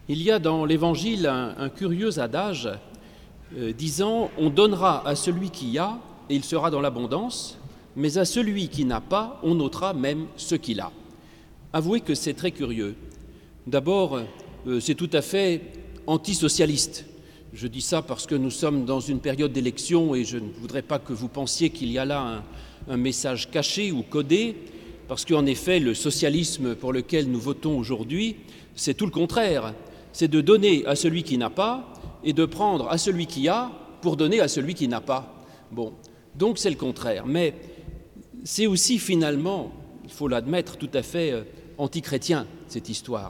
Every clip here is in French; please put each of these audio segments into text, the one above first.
Il y a dans l'Évangile un curieux adage disant « On donnera à celui qui a, et il sera dans l'abondance, mais à celui qui n'a pas, on ôtera même ce qu'il a. » Avouez que c'est très curieux. D'abord, c'est tout à fait antisocialiste. Je dis ça parce que nous sommes dans une période d'élection et je ne voudrais pas que vous pensiez qu'il y a là un message caché ou codé, parce qu'en effet, le socialisme pour lequel nous votons aujourd'hui, c'est tout le contraire. C'est de donner à celui qui n'a pas et de prendre à celui qui a pour donner à celui qui n'a pas. Bon, donc c'est le contraire. Mais c'est aussi finalement, il faut l'admettre, tout à fait anti-chrétien, cette histoire.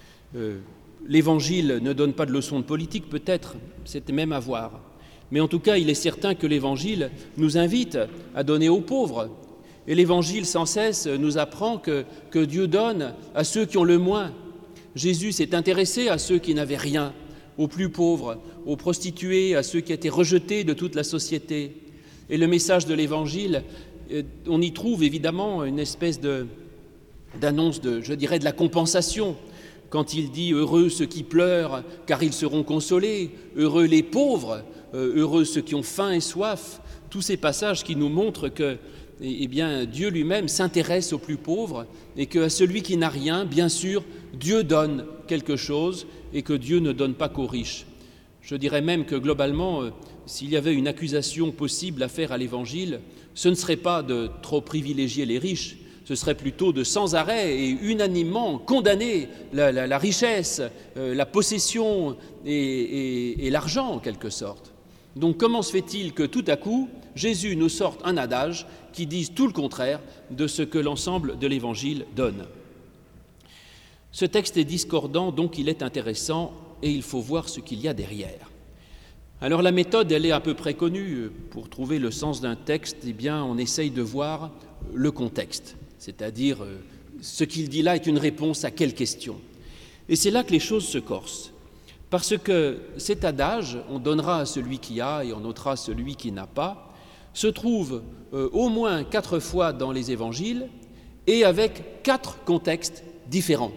L'Évangile ne donne pas de leçons de politique, peut-être, c'est même à voir. Mais en tout cas, il est certain que l'Évangile nous invite à donner aux pauvres. Et l'Évangile, sans cesse, nous apprend que Dieu donne à ceux qui ont le moins. Jésus s'est intéressé à ceux qui n'avaient rien, aux plus pauvres, aux prostituées, à ceux qui étaient rejetés de toute la société. Et le message de l'Évangile, on y trouve évidemment une espèce d'annonce de la compensation. Quand il dit « Heureux ceux qui pleurent, car ils seront consolés »,« Heureux les pauvres »,« Heureux ceux qui ont faim et soif », tous ces passages qui nous montrent que Dieu lui-même s'intéresse aux plus pauvres et qu'à celui qui n'a rien, bien sûr, Dieu donne quelque chose et que Dieu ne donne pas qu'aux riches. Je dirais même que globalement, s'il y avait une accusation possible à faire à l'Évangile, ce ne serait pas de trop privilégier les riches, ce serait plutôt de sans arrêt et unanimement condamner la richesse, la possession et l'argent en quelque sorte. Donc comment se fait-il que tout à coup, Jésus nous sorte un adage qui dise tout le contraire de ce que l'ensemble de l'Évangile donne? Ce texte est discordant, donc il est intéressant et il faut voir ce qu'il y a derrière. Alors la méthode, elle est à peu près connue. Pour trouver le sens d'un texte, on essaye de voir le contexte, c'est-à-dire ce qu'il dit là est une réponse à quelle question. Et c'est là que les choses se corsent. Parce que cet adage, on donnera à celui qui a et on ôtera à celui qui n'a pas, se trouve au moins 4 fois dans les évangiles et avec 4 contextes différents.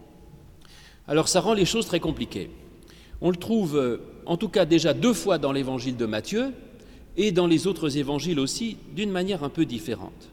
Alors ça rend les choses très compliquées. On le trouve en tout cas déjà 2 fois dans l'évangile de Matthieu et dans les autres évangiles aussi d'une manière un peu différente.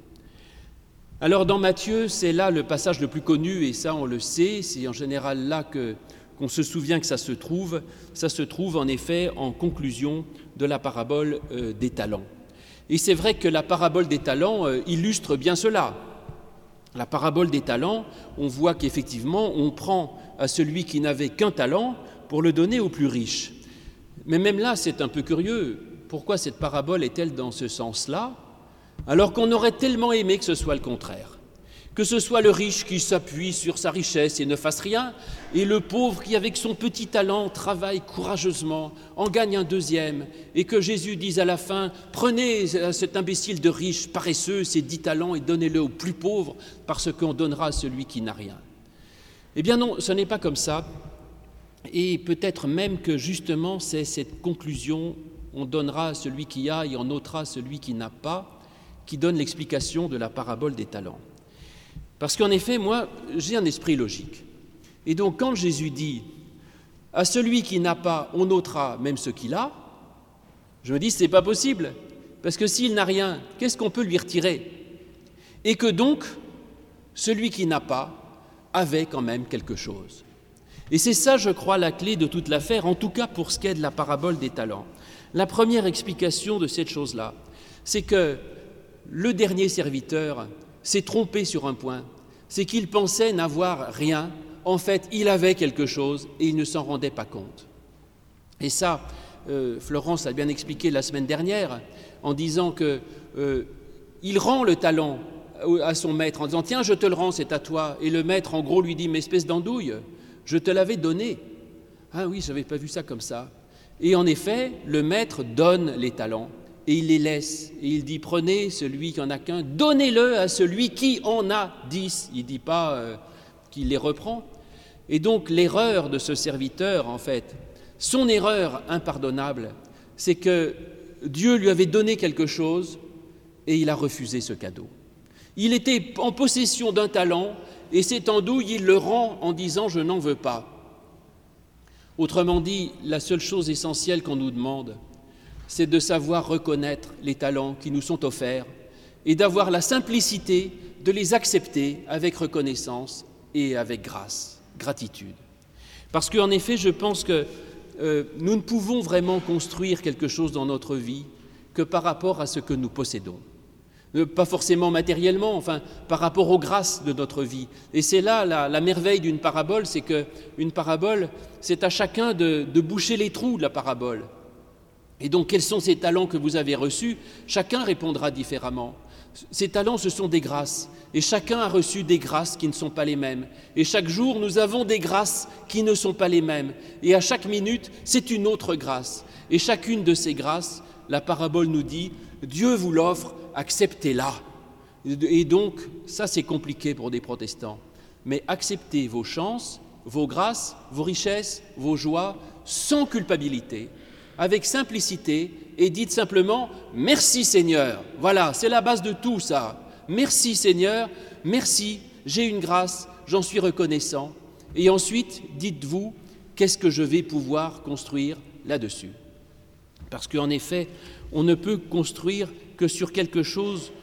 Alors dans Matthieu, c'est là le passage le plus connu et ça on le sait, c'est en général là qu'on se souvient que ça se trouve en effet en conclusion de la parabole des talents. Et c'est vrai que la parabole des talents illustre bien cela. La parabole des talents, on voit qu'effectivement, on prend à celui qui n'avait qu'un talent pour le donner au plus riche. Mais même là, c'est un peu curieux. Pourquoi cette parabole est-elle dans ce sens-là, alors qu'on aurait tellement aimé que ce soit le contraire ? Que ce soit le riche qui s'appuie sur sa richesse et ne fasse rien, et le pauvre qui, avec son petit talent, travaille courageusement, en gagne un deuxième, et que Jésus dise à la fin « Prenez cet imbécile de riche, paresseux, ses 10 talents, et donnez-le au plus pauvre, parce qu'on donnera à celui qui n'a rien. » Eh bien non, ce n'est pas comme ça, et peut-être même que justement c'est cette conclusion « On donnera à celui qui a et on ôtera à celui qui n'a pas » qui donne l'explication de la parabole des talents. Parce qu'en effet, moi, j'ai un esprit logique. Et donc, quand Jésus dit « À celui qui n'a pas, on ôtera même ce qu'il a », je me dis « C'est pas possible, parce que s'il n'a rien, qu'est-ce qu'on peut lui retirer ?» Et que donc, celui qui n'a pas avait quand même quelque chose. Et c'est ça, je crois, la clé de toute l'affaire, en tout cas pour ce qui est de la parabole des talents. La première explication de cette chose-là, c'est que le dernier serviteur s'est trompé sur un point, c'est qu'il pensait n'avoir rien. En fait, il avait quelque chose et il ne s'en rendait pas compte. Et ça, Florence a bien expliqué la semaine dernière en disant qu'il rend le talent à son maître en disant « Tiens, je te le rends, c'est à toi ». Et le maître, en gros, lui dit « Mais espèce d'andouille, je te l'avais donné ». « Ah oui, je n'avais pas vu ça comme ça ». Et en effet, le maître donne les talents. Et il les laisse, et il dit « Prenez celui qui en a qu'un, donnez-le à celui qui en a 10 ». Il ne dit pas qu'il les reprend. Et donc l'erreur de ce serviteur, en fait, son erreur impardonnable, c'est que Dieu lui avait donné quelque chose et il a refusé ce cadeau. Il était en possession d'un talent et cet andouille, il le rend en disant « Je n'en veux pas ». Autrement dit, la seule chose essentielle qu'on nous demande, c'est de savoir reconnaître les talents qui nous sont offerts et d'avoir la simplicité de les accepter avec reconnaissance et avec grâce, gratitude. Parce qu'en effet, je pense que nous ne pouvons vraiment construire quelque chose dans notre vie que par rapport à ce que nous possédons. Pas forcément matériellement, enfin, par rapport aux grâces de notre vie. Et c'est là la merveille d'une parabole, c'est qu'une parabole, c'est à chacun de boucher les trous de la parabole. Et donc, quels sont ces talents que vous avez reçus? Chacun répondra différemment. Ces talents, ce sont des grâces. Et chacun a reçu des grâces qui ne sont pas les mêmes. Et chaque jour, nous avons des grâces qui ne sont pas les mêmes. Et à chaque minute, c'est une autre grâce. Et chacune de ces grâces, la parabole nous dit, Dieu vous l'offre, acceptez-la. Et donc, ça c'est compliqué pour des protestants. Mais acceptez vos chances, vos grâces, vos richesses, vos joies, sans culpabilité, avec simplicité, et dites simplement « Merci Seigneur ». Voilà, c'est la base de tout ça. Merci Seigneur, merci, j'ai une grâce, j'en suis reconnaissant. Et ensuite, dites-vous « Qu'est-ce que je vais pouvoir construire là-dessus ?» Parce qu'en effet, on ne peut construire que sur quelque chose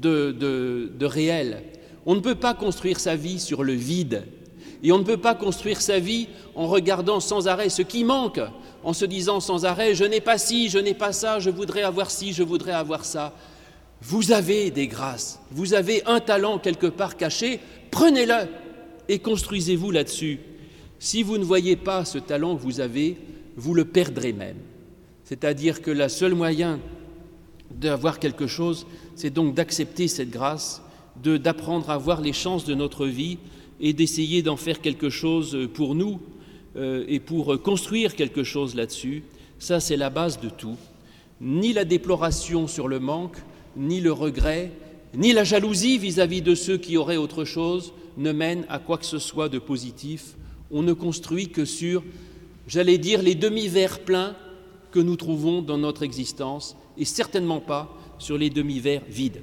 de réel. On ne peut pas construire sa vie sur le vide. Et on ne peut pas construire sa vie en regardant sans arrêt ce qui manque, en se disant sans arrêt « je n'ai pas ci, je n'ai pas ça, je voudrais avoir ci, je voudrais avoir ça ». Vous avez des grâces, vous avez un talent quelque part caché, prenez-le et construisez-vous là-dessus. Si vous ne voyez pas ce talent que vous avez, vous le perdrez même. C'est-à-dire que le seul moyen d'avoir quelque chose, c'est donc d'accepter cette grâce, d'apprendre à voir les chances de notre vie et d'essayer d'en faire quelque chose pour nous et pour construire quelque chose là-dessus. Ça, c'est la base de tout. Ni la déploration sur le manque, ni le regret, ni la jalousie vis-à-vis de ceux qui auraient autre chose ne mènent à quoi que ce soit de positif. On ne construit que sur, j'allais dire, les demi-verres pleins que nous trouvons dans notre existence et certainement pas sur les demi-verres vides.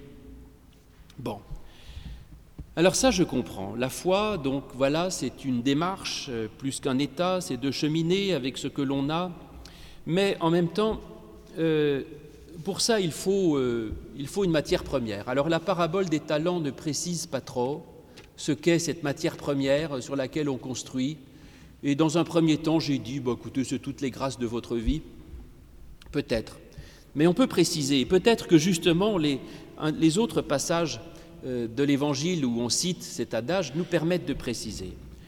Bon. Alors ça, je comprends. La foi, donc voilà, c'est une démarche plus qu'un état, c'est de cheminer avec ce que l'on a, mais en même temps, pour ça, il faut une matière première. Alors la parabole des talents ne précise pas trop ce qu'est cette matière première sur laquelle on construit. Et dans un premier temps, j'ai dit, écoutez, c'est toutes les grâces de votre vie. Peut-être. Mais on peut préciser. Peut-être que justement, les autres passages de l'Évangile où on cite cet adage nous permettent de préciser.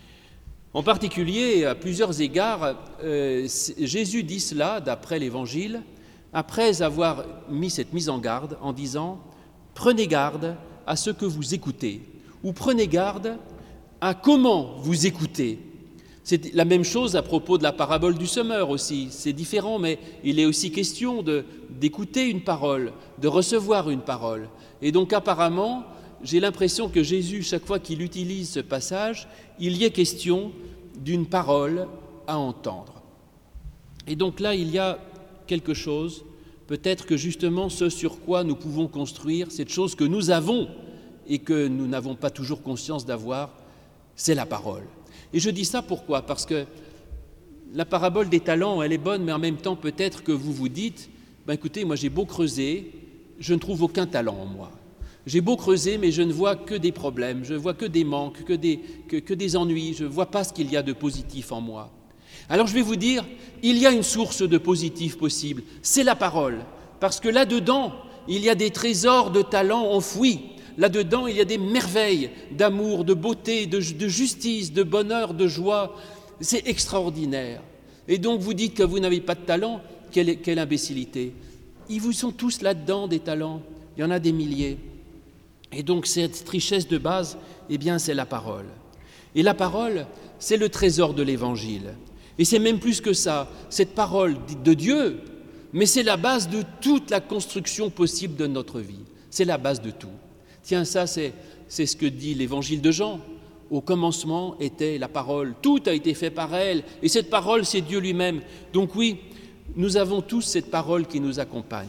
En particulier, à plusieurs égards, Jésus dit cela, d'après l'Évangile, après avoir mis cette mise en garde en disant « Prenez garde à ce que vous écoutez » ou « Prenez garde à comment vous écoutez ». C'est la même chose à propos de la parabole du semeur aussi. C'est différent, mais il est aussi question d'écouter une parole, de recevoir une parole. Et donc apparemment, j'ai l'impression que Jésus, chaque fois qu'il utilise ce passage, il y est question d'une parole à entendre. Et donc là, il y a quelque chose, peut-être que justement ce sur quoi nous pouvons construire, cette chose que nous avons et que nous n'avons pas toujours conscience d'avoir, c'est la parole. Et je dis ça pourquoi? Parce que la parabole des talents, elle est bonne, mais en même temps, peut-être que vous vous dites, écoutez, moi j'ai beau creuser, je ne trouve aucun talent en moi. J'ai beau creuser, mais je ne vois que des problèmes, je ne vois que des manques, que des ennuis, je ne vois pas ce qu'il y a de positif en moi. Alors je vais vous dire, il y a une source de positif possible, c'est la parole. Parce que là-dedans, il y a des trésors de talents enfouis. Là-dedans, il y a des merveilles d'amour, de beauté, de justice, de bonheur, de joie. C'est extraordinaire. Et donc, vous dites que vous n'avez pas de talent, quelle imbécilité. Ils vous sont tous là-dedans, des talents. Il y en a des milliers. Et donc, cette richesse de base, eh bien, c'est la parole. Et la parole, c'est le trésor de l'Évangile. Et c'est même plus que ça. Cette parole de Dieu, mais c'est la base de toute la construction possible de notre vie. C'est la base de tout. Tiens, ça, c'est ce que dit l'Évangile de Jean. Au commencement était la parole. Tout a été fait par elle. Et cette parole, c'est Dieu lui-même. Donc oui, nous avons tous cette parole qui nous accompagne.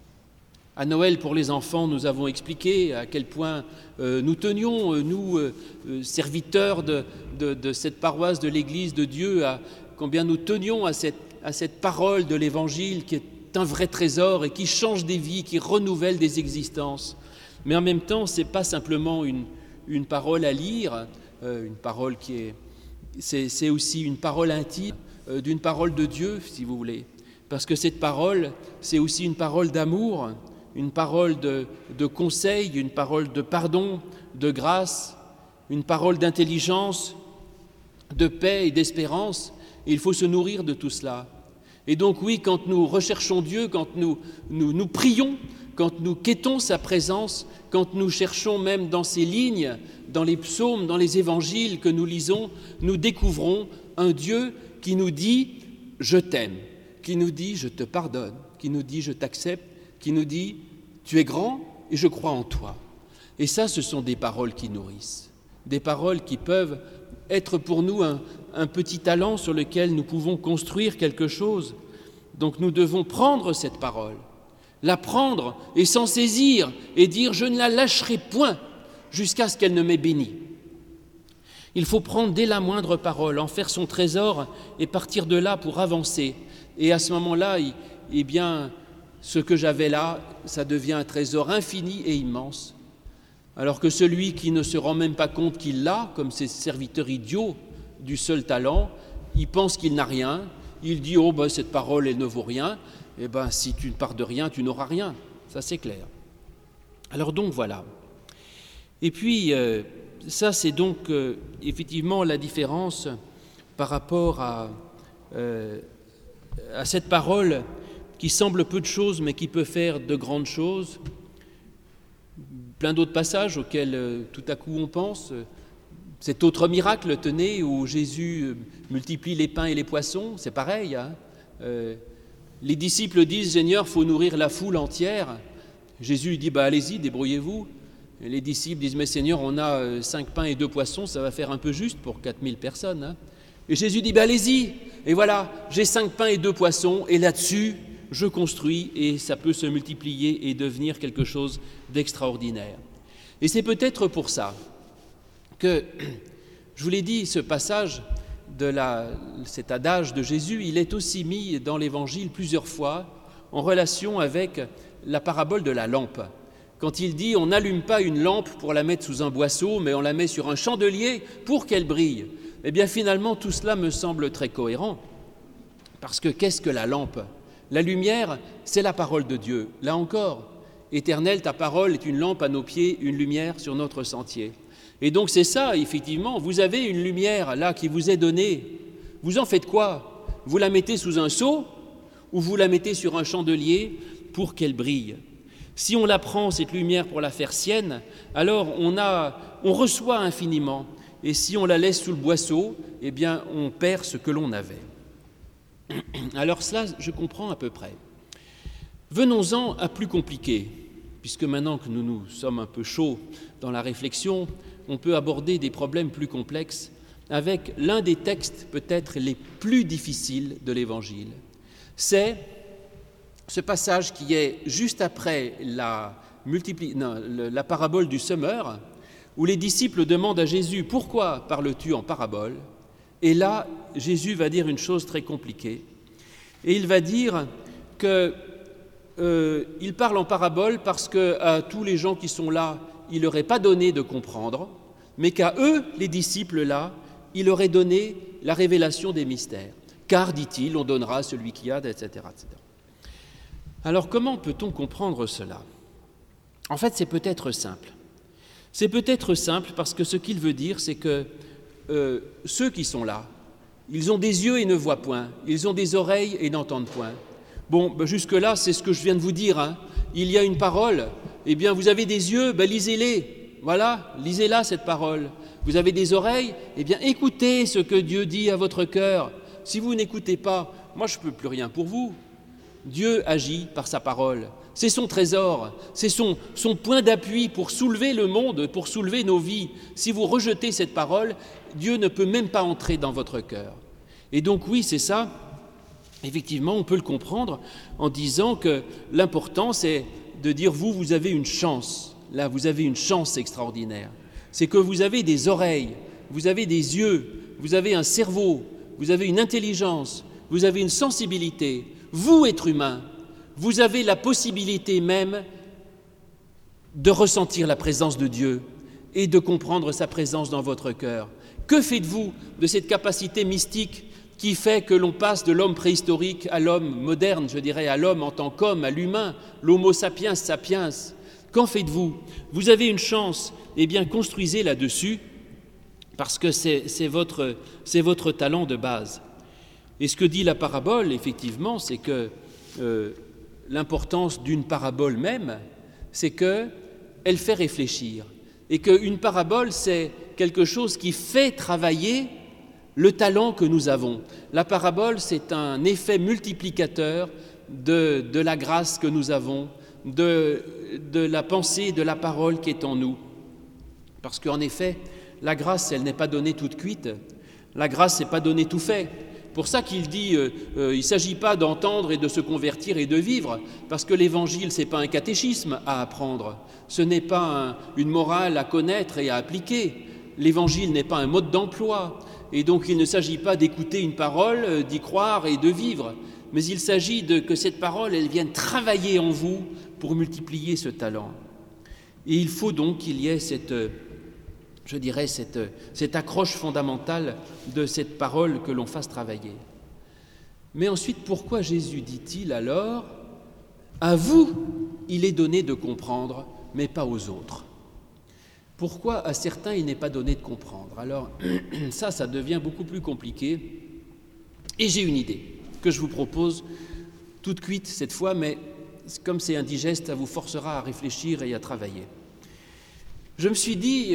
À Noël, pour les enfants, nous avons expliqué à quel point nous tenions, nous, serviteurs de de cette paroisse de l'Église de Dieu, combien nous tenions à cette parole de l'Évangile qui est un vrai trésor et qui change des vies, qui renouvelle des existences. Mais en même temps, ce n'est pas simplement une parole à lire, une parole c'est aussi une parole intime d'une parole de Dieu, si vous voulez. Parce que cette parole, c'est aussi une parole d'amour, une parole de conseil, une parole de pardon, de grâce, une parole d'intelligence, de paix et d'espérance. Et il faut se nourrir de tout cela. Et donc oui, quand nous recherchons Dieu, quand nous prions, quand nous quêtons sa présence, quand nous cherchons même dans ces lignes, dans les psaumes, dans les évangiles que nous lisons, nous découvrons un Dieu qui nous dit « je t'aime », qui nous dit « je te pardonne », qui nous dit « je t'accepte », qui nous dit « tu es grand et je crois en toi ». Et ça, ce sont des paroles qui nourrissent, des paroles qui peuvent être pour nous un petit talent sur lequel nous pouvons construire quelque chose. Donc nous devons prendre cette parole, la prendre et s'en saisir et dire « je ne la lâcherai point jusqu'à ce qu'elle ne m'ait béni ». Il faut prendre dès la moindre parole, en faire son trésor et partir de là pour avancer. Et à ce moment-là, eh bien, ce que j'avais là, ça devient un trésor infini et immense. Alors que celui qui ne se rend même pas compte qu'il l'a, comme ces serviteurs idiots du seul talent, il pense qu'il n'a rien, il dit « oh, cette parole, elle ne vaut rien ». Eh bien, si tu ne pars de rien, tu n'auras rien, ça c'est clair. Alors donc, voilà. Et puis, ça c'est donc effectivement la différence par rapport à cette parole qui semble peu de choses, mais qui peut faire de grandes choses. Plein d'autres passages auxquels tout à coup on pense. Cet autre miracle, tenez, où Jésus multiplie les pains et les poissons, c'est pareil. Les disciples disent « Seigneur, il faut nourrir la foule entière ». Jésus lui dit « allez-y, débrouillez-vous ». Les disciples disent « Mais Seigneur, on a 5 pains et 2 poissons, ça va faire un peu juste pour 4000 personnes. » Et Jésus dit « allez-y ». Et voilà, j'ai 5 pains et 2 poissons, et là-dessus, je construis, et ça peut se multiplier et devenir quelque chose d'extraordinaire. Et c'est peut-être pour ça que, je vous l'ai dit, ce passage cet adage de Jésus, il est aussi mis dans l'Évangile plusieurs fois en relation avec la parabole de la lampe. Quand il dit « on n'allume pas une lampe pour la mettre sous un boisseau, mais on la met sur un chandelier pour qu'elle brille ». Eh bien finalement, tout cela me semble très cohérent. Parce que qu'est-ce que la lampe ? La lumière, c'est la parole de Dieu. Là encore, Éternel, ta parole est une lampe à nos pieds, une lumière sur notre sentier. Et donc c'est ça, effectivement, vous avez une lumière là qui vous est donnée. Vous en faites quoi ? Vous la mettez sous un seau ou vous la mettez sur un chandelier pour qu'elle brille ? Si on la prend, cette lumière, pour la faire sienne, alors on reçoit infiniment. Et si on la laisse sous le boisseau, eh bien on perd ce que l'on avait. Alors cela, je comprends à peu près. Venons-en à plus compliqué, puisque maintenant que nous sommes un peu chauds dans la réflexion, on peut aborder des problèmes plus complexes avec l'un des textes peut-être les plus difficiles de l'Évangile. C'est ce passage qui est juste après la parabole du semeur, où les disciples demandent à Jésus « Pourquoi parles-tu en parabole ?» Et là, Jésus va dire une chose très compliquée. Et il va dire qu'il parle en parabole parce qu'à tous les gens qui sont là, il leur est pas donné de comprendre, mais qu'à eux, les disciples là, il leur est donné la révélation des mystères. Car, dit-il, on donnera à celui qui a, etc., etc. Alors, comment peut-on comprendre cela ? En fait, c'est peut-être simple. C'est peut-être simple parce que ce qu'il veut dire, c'est que ceux qui sont là, ils ont des yeux et ne voient point, ils ont des oreilles et n'entendent point. Bon, jusque-là, c'est ce que je viens de vous dire. Il y a une parole, eh bien, vous avez des yeux, lisez-les. Voilà, lisez-la, cette parole. Vous avez des oreilles, eh bien, écoutez ce que Dieu dit à votre cœur. Si vous n'écoutez pas, moi, je ne peux plus rien pour vous. Dieu agit par sa parole. C'est son trésor, c'est son point d'appui pour soulever le monde, pour soulever nos vies. Si vous rejetez cette parole, Dieu ne peut même pas entrer dans votre cœur. Et donc oui, c'est ça. Effectivement, on peut le comprendre en disant que l'important, c'est de dire, vous avez une chance. Là, vous avez une chance extraordinaire. C'est que vous avez des oreilles vous avez des yeux, vous avez un cerveau, vous avez une intelligence, vous avez une sensibilité. Vous, être humain, vous avez la possibilité même de ressentir la présence de Dieu et de comprendre sa présence dans votre cœur. Que faites-vous de cette capacité mystique qui fait que l'on passe de l'homme préhistorique à l'homme moderne, je dirais à l'homme en tant qu'homme, à l'humain, l'homo sapiens sapiens? Qu'en faites-vous? Vous avez une chance, eh bien construisez là-dessus, parce que c'est votre talent de base. Et ce que dit la parabole, effectivement, c'est que l'importance d'une parabole même, c'est qu'elle fait réfléchir. Et qu'une parabole, c'est quelque chose qui fait travailler le talent que nous avons. La parabole, c'est un effet multiplicateur de la grâce que nous avons, de la pensée, de la parole qui est en nous. Parce qu'en effet, la grâce, elle n'est pas donnée toute cuite. La grâce n'est pas donnée tout fait. Pour ça qu'il dit, il ne s'agit pas d'entendre et de se convertir et de vivre, parce que l'évangile, ce n'est pas un catéchisme à apprendre, ce n'est pas une morale à connaître et à appliquer. L'évangile n'est pas un mode d'emploi, et donc il ne s'agit pas d'écouter une parole, d'y croire et de vivre, mais il s'agit que cette parole, elle vienne travailler en vous pour multiplier ce talent. Et il faut donc qu'il y ait cette accroche fondamentale de cette parole que l'on fasse travailler. Mais ensuite, pourquoi Jésus dit-il alors « À vous, il est donné de comprendre, mais pas aux autres » ? Pourquoi à certains, il n'est pas donné de comprendre ? Alors, ça devient beaucoup plus compliqué. Et j'ai une idée que je vous propose, toute cuite cette fois, mais comme c'est indigeste, ça vous forcera à réfléchir et à travailler. Je me suis dit...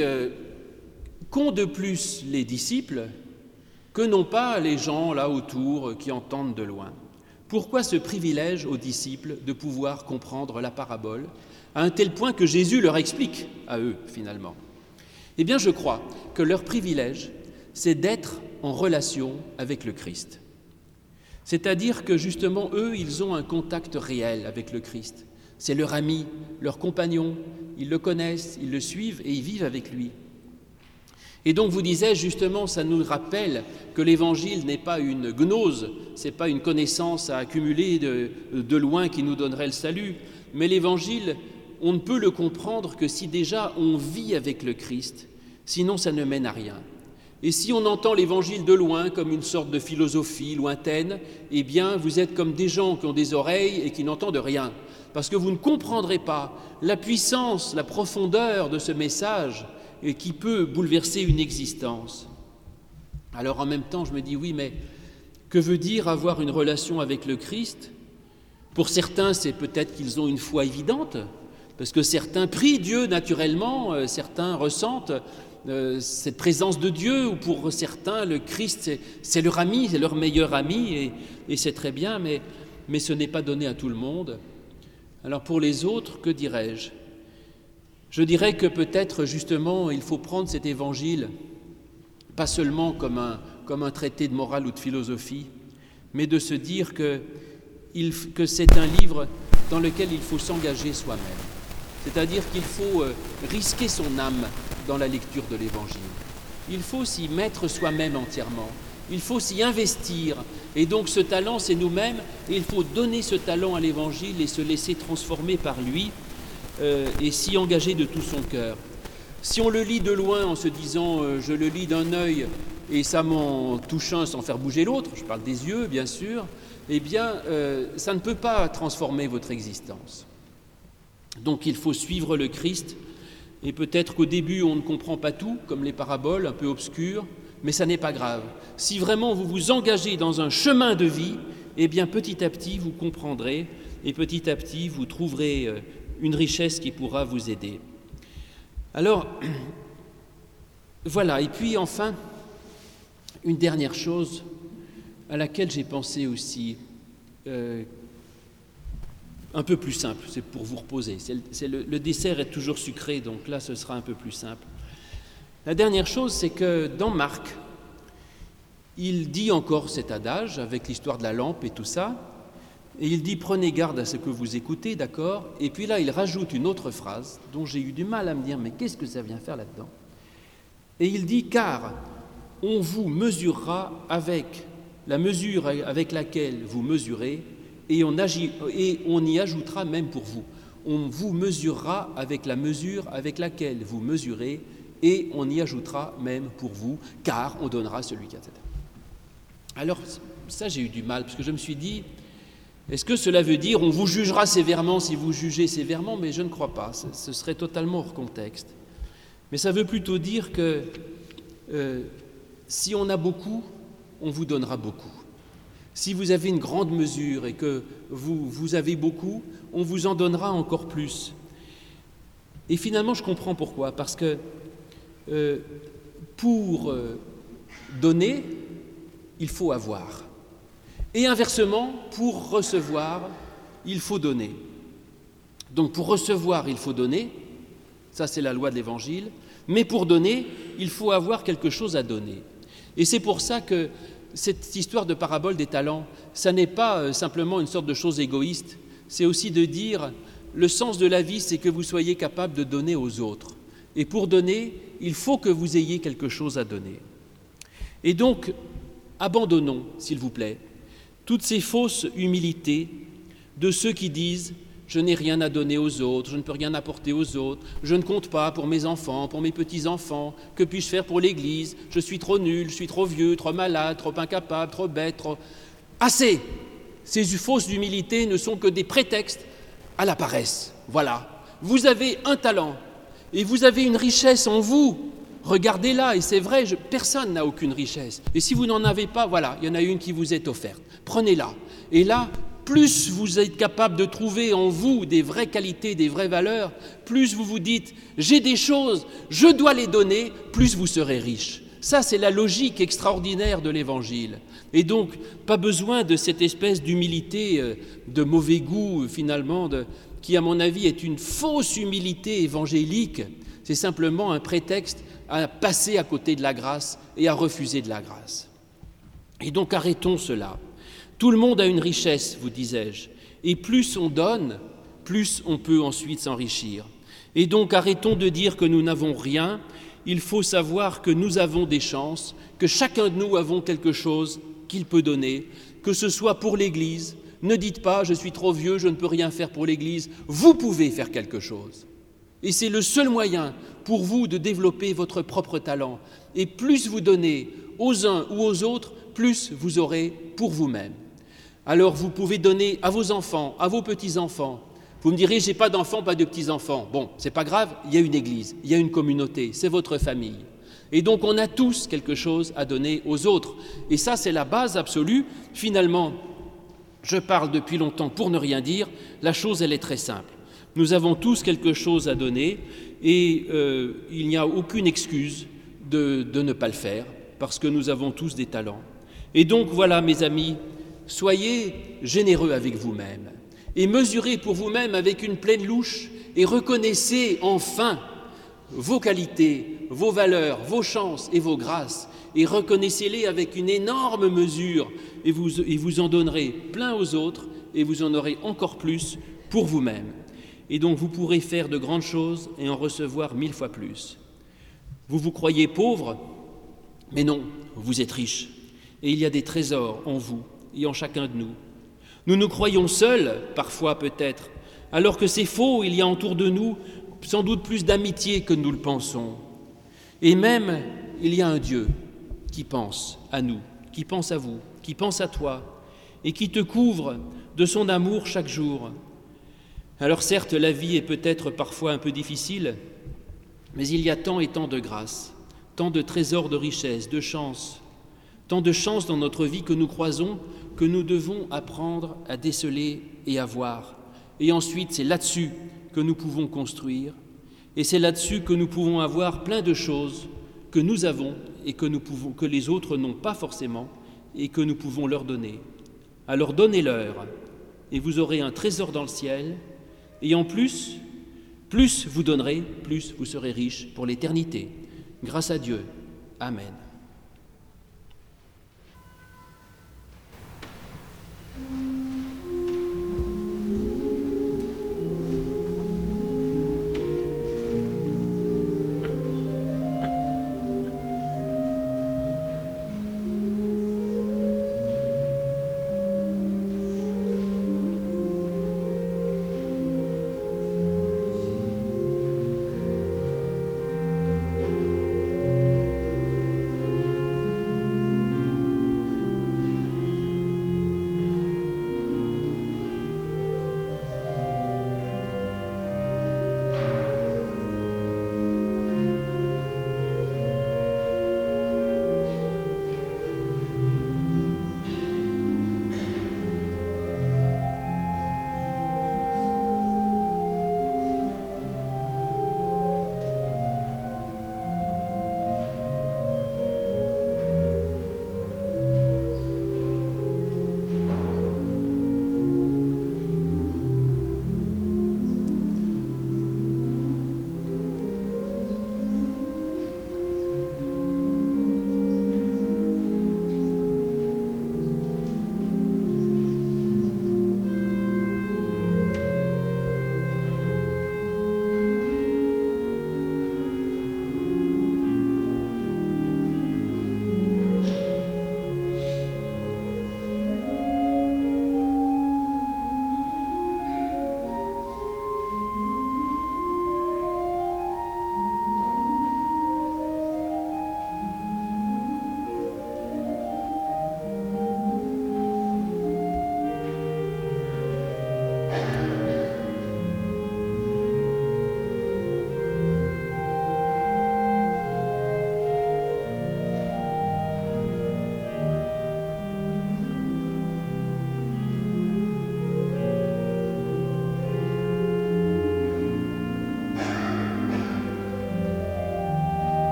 qu'ont de plus les disciples que n'ont pas les gens là autour qui entendent de loin? Pourquoi ce privilège aux disciples de pouvoir comprendre la parabole à un tel point que Jésus leur explique à eux finalement? Eh bien, je crois que leur privilège, c'est d'être en relation avec le Christ. C'est-à-dire que justement, eux, ils ont un contact réel avec le Christ. C'est leur ami, leur compagnon, ils le connaissent, ils le suivent et ils vivent avec lui. Et donc, vous disais, justement, ça nous rappelle que l'Évangile n'est pas une gnose, ce n'est pas une connaissance à accumuler de loin qui nous donnerait le salut, mais l'Évangile, on ne peut le comprendre que si déjà on vit avec le Christ, sinon ça ne mène à rien. Et si on entend l'Évangile de loin, comme une sorte de philosophie lointaine, eh bien, vous êtes comme des gens qui ont des oreilles et qui n'entendent rien, parce que vous ne comprendrez pas la puissance, la profondeur de ce message, et qui peut bouleverser une existence. Alors en même temps, je me dis, oui, mais que veut dire avoir une relation avec le Christ? Pour certains, c'est peut-être qu'ils ont une foi évidente, parce que certains prient Dieu naturellement, certains ressentent cette présence de Dieu, ou pour certains, le Christ, c'est leur ami, c'est leur meilleur ami, et c'est très bien, mais ce n'est pas donné à tout le monde. Alors pour les autres, que dirais-je ? Je dirais que peut-être justement il faut prendre cet évangile pas seulement comme un traité de morale ou de philosophie, mais de se dire que c'est un livre dans lequel il faut s'engager soi-même. C'est-à-dire qu'il faut risquer son âme dans la lecture de l'évangile. Il faut s'y mettre soi-même entièrement. Il faut s'y investir. Et donc ce talent, c'est nous-mêmes, et il faut donner ce talent à l'évangile et se laisser transformer par lui. Et s'y engager de tout son cœur. Si on le lit de loin en se disant je le lis d'un œil et ça m'en touche un sans faire bouger l'autre, je parle des yeux bien sûr, eh bien ça ne peut pas transformer votre existence. Donc il faut suivre le Christ, et peut-être qu'au début on ne comprend pas tout, comme les paraboles un peu obscures, mais ça n'est pas grave. Si vraiment vous vous engagez dans un chemin de vie, eh bien petit à petit vous comprendrez, et petit à petit vous trouverez une richesse qui pourra vous aider. Alors, voilà. Et puis enfin, une dernière chose à laquelle j'ai pensé aussi, un peu plus simple, c'est pour vous reposer. Le dessert est toujours sucré, donc là ce sera un peu plus simple. La dernière chose, c'est que dans Marc, il dit encore cet adage avec l'histoire de la lampe et tout ça, et il dit « Prenez garde à ce que vous écoutez, d'accord ?» Et puis là, il rajoute une autre phrase dont j'ai eu du mal à me dire « Mais qu'est-ce que ça vient faire là-dedans ?» Et il dit « Car on vous mesurera avec la mesure avec laquelle vous mesurez, et on y ajoutera même pour vous. On vous mesurera avec la mesure avec laquelle vous mesurez, et on y ajoutera même pour vous, car on donnera celui qui a cette. » Alors, ça j'ai eu du mal, parce que je me suis dit, est-ce que cela veut dire on vous jugera sévèrement si vous jugez sévèrement? Mais je ne crois pas, ce serait totalement hors contexte. Mais ça veut plutôt dire que si on a beaucoup, on vous donnera beaucoup. Si vous avez une grande mesure et que vous avez beaucoup, on vous en donnera encore plus. Et finalement, je comprends pourquoi. Parce que pour donner, il faut avoir. Et inversement, pour recevoir, il faut donner. Donc pour recevoir, il faut donner. Ça, c'est la loi de l'Évangile. Mais pour donner, il faut avoir quelque chose à donner. Et c'est pour ça que cette histoire de parabole des talents, ça n'est pas simplement une sorte de chose égoïste. C'est aussi de dire, le sens de la vie, c'est que vous soyez capable de donner aux autres. Et pour donner, il faut que vous ayez quelque chose à donner. Et donc, abandonnons, s'il vous plaît, toutes ces fausses humilités de ceux qui disent « je n'ai rien à donner aux autres, je ne peux rien apporter aux autres, je ne compte pas pour mes enfants, pour mes petits-enfants, que puis-je faire pour l'Église, je suis trop nul, je suis trop vieux, trop malade, trop incapable, trop bête, trop... » Assez! Ces fausses humilités ne sont que des prétextes à la paresse. Voilà, vous avez un talent et vous avez une richesse en vous. Regardez-la, et c'est vrai, personne n'a aucune richesse. Et si vous n'en avez pas, voilà, il y en a une qui vous est offerte. Prenez-la. Et là, plus vous êtes capable de trouver en vous des vraies qualités, des vraies valeurs, plus vous vous dites « j'ai des choses, je dois les donner », plus vous serez riche. Ça, c'est la logique extraordinaire de l'Évangile. Et donc, pas besoin de cette espèce d'humilité de mauvais goût, finalement, qui, à mon avis, est une fausse humilité évangélique. C'est simplement un prétexte à passer à côté de la grâce et à refuser de la grâce. Et donc arrêtons cela. Tout le monde a une richesse, vous disais-je, et plus on donne, plus on peut ensuite s'enrichir. Et donc arrêtons de dire que nous n'avons rien, il faut savoir que nous avons des chances, que chacun de nous avons quelque chose qu'il peut donner, que ce soit pour l'Église. Ne dites pas « je suis trop vieux, je ne peux rien faire pour l'Église », vous pouvez faire quelque chose. Et c'est le seul moyen pour vous de développer votre propre talent. Et plus vous donnez aux uns ou aux autres, plus vous aurez pour vous-même. Alors vous pouvez donner à vos enfants, à vos petits-enfants. Vous me direz, j'ai pas d'enfants, pas de petits-enfants. Bon, c'est pas grave, il y a une église, il y a une communauté, c'est votre famille. Et donc on a tous quelque chose à donner aux autres. Et ça, c'est la base absolue. Finalement, je parle depuis longtemps pour ne rien dire, la chose, elle est très simple. Nous avons tous quelque chose à donner et il n'y a aucune excuse de ne pas le faire parce que nous avons tous des talents. Et donc voilà, mes amis, soyez généreux avec vous-même et mesurez pour vous-même avec une pleine louche et reconnaissez enfin vos qualités, vos valeurs, vos chances et vos grâces et reconnaissez-les avec une énorme mesure et vous en donnerez plein aux autres et vous en aurez encore plus pour vous-même. Et donc vous pourrez faire de grandes choses et en recevoir 1000 fois plus. Vous vous croyez pauvre, mais non, vous êtes riche. Et il y a des trésors en vous et en chacun de nous. Nous nous croyons seuls, parfois peut-être, alors que c'est faux, il y a autour de nous sans doute plus d'amitié que nous le pensons. Et même, il y a un Dieu qui pense à nous, qui pense à vous, qui pense à toi et qui te couvre de son amour chaque jour. Alors certes, la vie est peut-être parfois un peu difficile, mais il y a tant et tant de grâce, tant de trésors de richesse, de chance, tant de chances dans notre vie que nous croisons, que nous devons apprendre à déceler et à voir. Et ensuite, c'est là-dessus que nous pouvons construire, et c'est là-dessus que nous pouvons avoir plein de choses que nous avons et que les autres n'ont pas forcément et que nous pouvons leur donner. Alors donnez-leur, et vous aurez un trésor dans le ciel. Et en plus vous donnerez, plus vous serez riche pour l'éternité. Grâce à Dieu. Amen.